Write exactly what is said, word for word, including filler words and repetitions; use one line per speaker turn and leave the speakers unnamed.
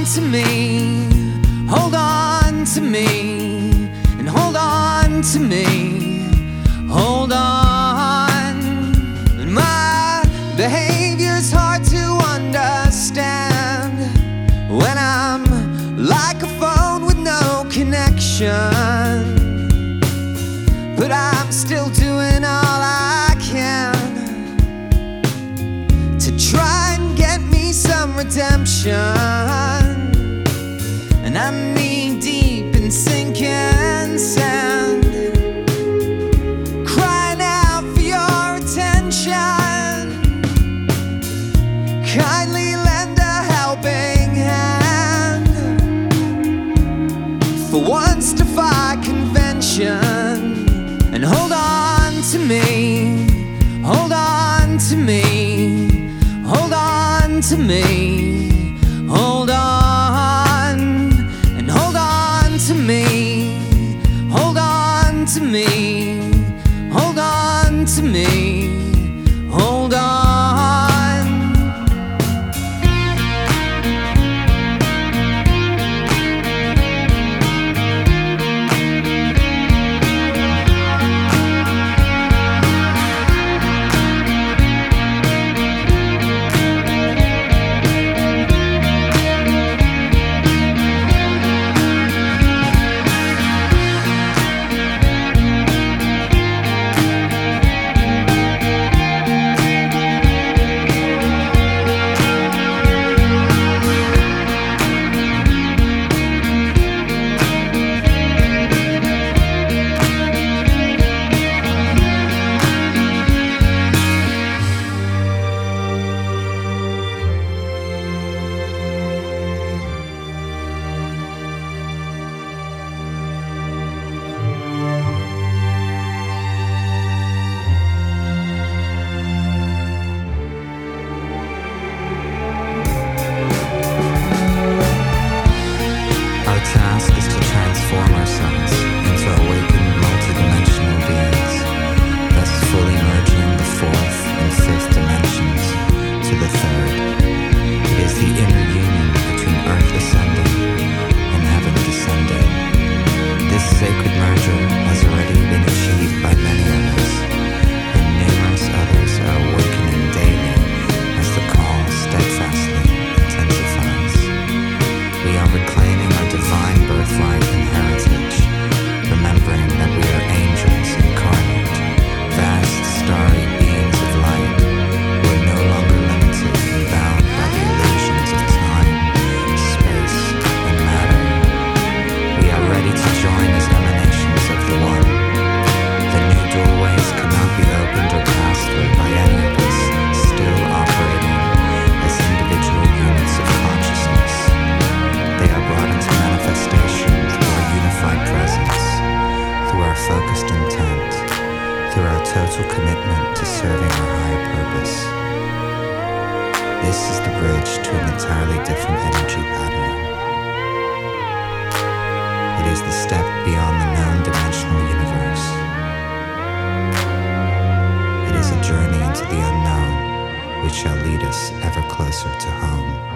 to me, hold on to me, and hold on to me, hold on. And my behavior's hard to understand when I'm like a phone with no connection, but I'm still doing all I can to try and get me some redemption. And I'm knee deep in sinking sand, crying out for your attention. Kindly lend a helping hand, for once defy convention, and hold on to me, hold on to me, hold on to me, hold on, and hold on to me, hold on to me, hold on to me, hold on.
Total commitment to serving our higher purpose. This is the bridge to an entirely different energy pattern. It is the step beyond the known dimensional universe. It is a journey into the unknown, which shall lead us ever closer to home.